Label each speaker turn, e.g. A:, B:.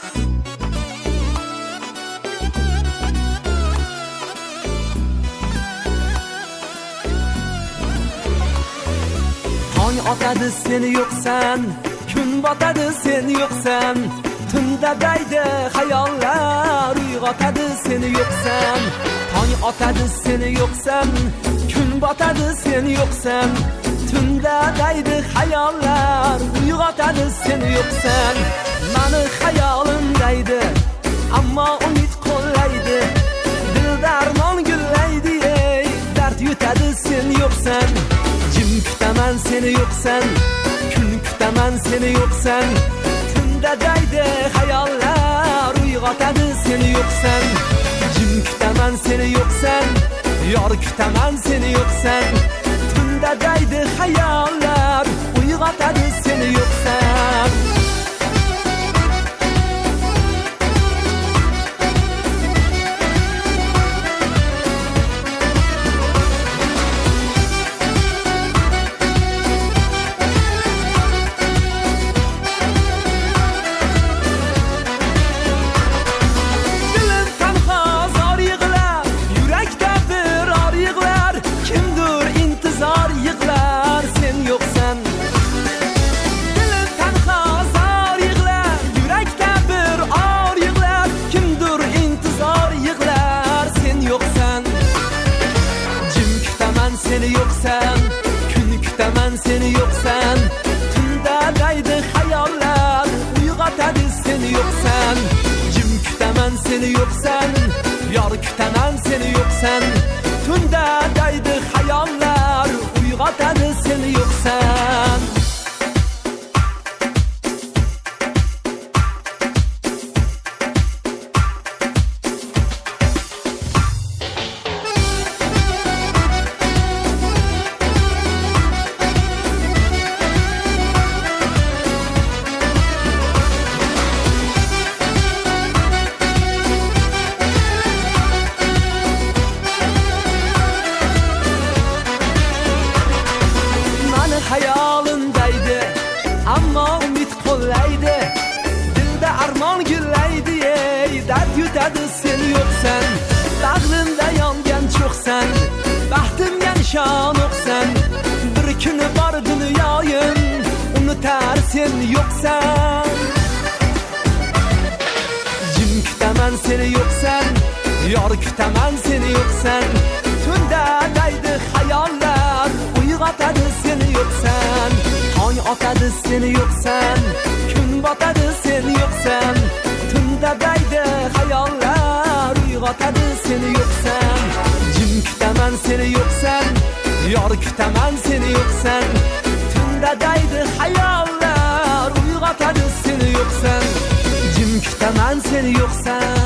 A: Tong otadi seni yo'qsan, kun botadi seni yo'qsan, tunda daydi xayollar uyg'otadi seni yo'qsan. Tong otadi seni yo'qsan, kun botadi seni yo'qsan, tunda daydi xayollar uyg'otadi seni yo'qsan. Mani xayolim daydi, ammo umid qo'llaydi, dilda armon gullaydi, ey dard yutadi seni yo'qsan. Jim kutaman seni yo'qsan, kun kutaman seni yo'qsan, tunda daydi xayollar uyg'otadi seni yo'qsan. Jim kutaman seni yo'qsan, yor kutaman seni yo'qsan, tunda daydi xayollar uyg'otadi seni yo'qsan. Seni yo'qsan, kun kutaman seni yo'qsan, tunda daydi xayollar uyg'otadi seni yo'qsan. Jim kutaman seni yo'qsan, yor kutaman seni yo'qsan, tunda daydi xayollar uyg'otadi seni yo'qsan. Hayolimdaydi, ammo umid qo'llaydi, dilda armon gullaydi, ey dard yutadi seni yo'qsan. Bag'rimda yongan cho'qsan, baxtimga nishon o'qsan, bir kuni bor dunyoyim unutar sen yo'qsan. Jim kutaman seni yo'qsan, yor kutaman seni yo'qsan, tunda daydi xayollar uyg'otadi seni yo'qsan. Tong otadi seni yo'qsan, kun botadi seni yo'qsan, tunda daydi xayollar uyg'otadi seni yo'qsan. Jim kutaman seni yo'qsan, yor kutaman seni yo'qsan, tunda daydi xayollar uyg'otadi seni yo'qsan. Jim kutaman seni yo'qsan.